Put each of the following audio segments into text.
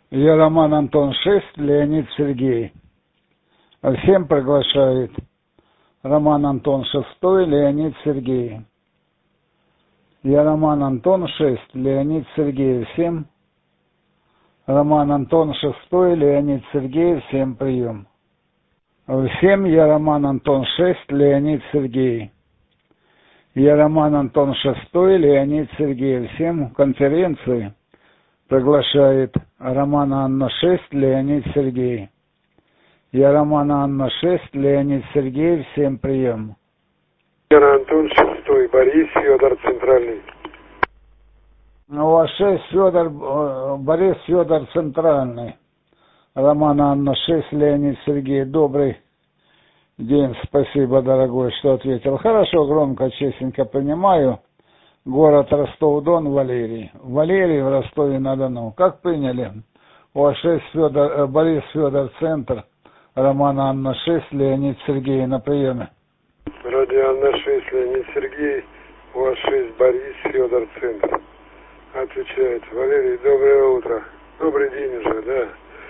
Я Роман Антон 6, Леонид Сергей. Всем приглашает Роман Антон 6, Леонид Сергей. Я Роман Антон 6, Леонид Сергей. Всем Роман Антон 6, Леонид Сергей. Всем прием. Всем я Роман Антон 6, Леонид Сергей. Я Роман Антон 6, Леонид Сергей. Всем конференции приглашает Романа Анна 6, Леонид Сергей. Я Романа Анна 6, Леонид Сергей. Всем прием. Я Антон 6, Борис Федор Центральный. У вас 6, Федор, Борис Федор Центральный. Романа Анна 6, Леонид Сергей. Добрый день, спасибо, дорогой, что ответил. Хорошо, громко, честненько понимаю. Город Ростов-Дон, Валерий. Валерий в Ростове-на-Дону. Как приняли? У вас 6, Федор, Борис Федор Центр. Романа Анна 6, Леонид Сергей на приеме. Радио Анна 6, Леонид Сергей. У вас 6, Борис Федор Центр. Отвечает. Валерий, доброе утро. Добрый день уже, да.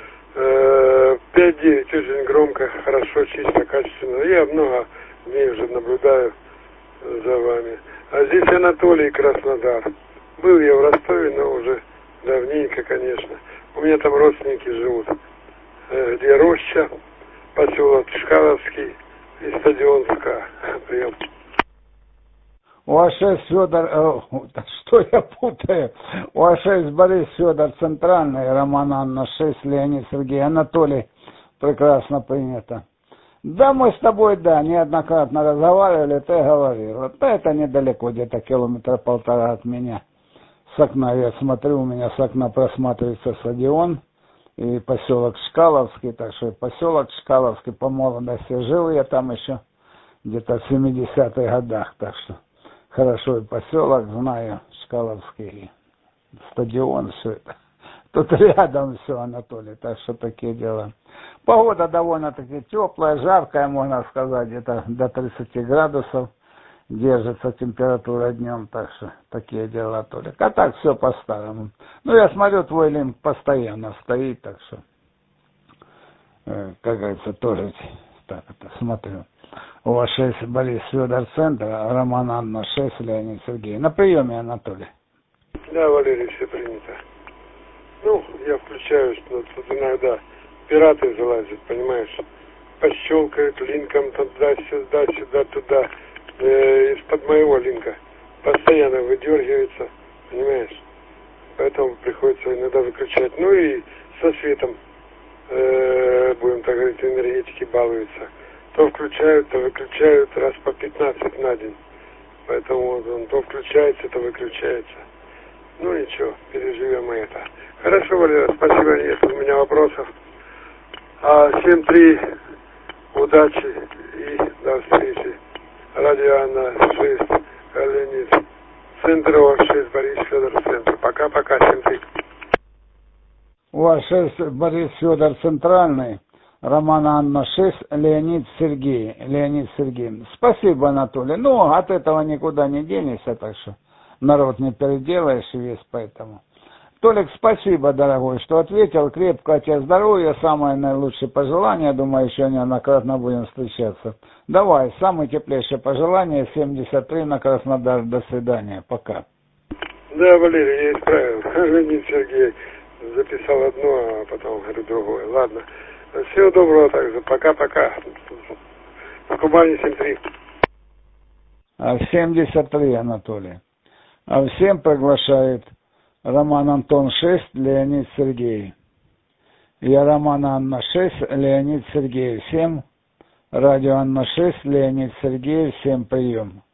5-9, очень громко, хорошо, чисто, качественно. Я много дней уже наблюдаю за вами. А здесь Анатолий, Краснодар. Был я в Ростове, но уже давненько, конечно. У меня там родственники живут. Где Роща, поселок Чкаловский и стадион СКА. Прием. У вас 6, Федор, что я путаю? У вас 6, Борис Федор Центральный, Роман Анна 6, Леонид Сергей. Анатолий, прекрасно принято. Да, мы с тобой, да, неоднократно разговаривали, ты говорил. Да, это недалеко, где-то километра 1,5 от меня. С окна я смотрю, у меня с окна просматривается стадион и поселок Чкаловский, так что поселок Чкаловский по молодости жил я там еще где-то в 70-х годах, так что хорошо и поселок знаю, Чкаловский, стадион, все это. Тут рядом все, Анатолий, так что такие дела. Погода довольно-таки теплая, жаркая, можно сказать, где-то до 30 градусов держится температура днем, так что такие дела, Толик. А так все по-старому. Ну, я смотрю, твой линк постоянно стоит, так что, как говорится, тоже так это смотрю. У вас 6, Борис Федор Центр, Роман Анна 6, Леонид Сергей. На приеме, Анатолий. Да, Валерий, все принято. Ну, я включаюсь, но тут иногда пираты залазят, понимаешь, пощелкают линком туда-сюда, сюда-туда, из-под моего линка постоянно выдергивается, понимаешь, поэтому приходится иногда выключать. Ну и со светом, будем так говорить, энергетики балуются. То включают, то выключают раз по 15 на день, поэтому он то включается, то выключается. Ну ничего, переживем мы это. Хорошо, Валера, спасибо, нет у меня вопросов. 7-3, удачи и до встречи. Радио Анна 6, Леонид. Центр у вас 6, Борис Федор Центр. Пока-пока, 7-3. У вас 6, Борис Федор Центральный, Роман Анна 6, Леонид Сергей. Леонид Сергей. Спасибо, Анатолий. Ну, от этого никуда не денешься, так что народ не переделаешь весь, поэтому. Толик, спасибо, дорогой, что ответил. Крепкого тебе здоровья, самое наилучшее пожелание. Думаю, еще неоднократно будем встречаться. Давай, самые теплейшие пожелания. 73 на Краснодар. До свидания. Пока. Да, Валерий, я исправил. Леонид Сергей записал одно, а потом говорю другое. Ладно. Всего доброго также. Пока-пока. В Кубани 7-3. 73, Анатолий. Всем приглашает Роман Антон 6, Леонид Сергей. Я Роман Анна 6, Леонид Сергей. Всем радио Анна 6, Леонид Сергей. Всем прием.